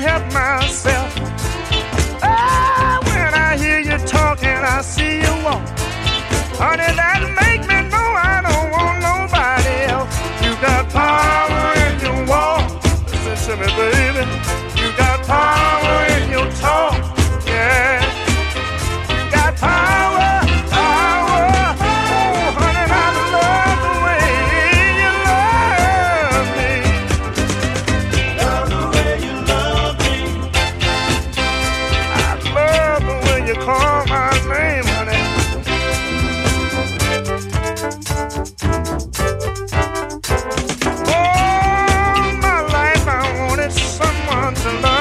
help myself. Oh, when I hear you talking, I see you walk. Honey, that make me know I don't want nobody else. You got power in your walk. Listen to me, baby. You got power in your talk. Yeah. You got power, power. Oh, honey, I love the way you love me. Love the way you love me. I love the way you call my name, honey. All my life I wanted someone to love.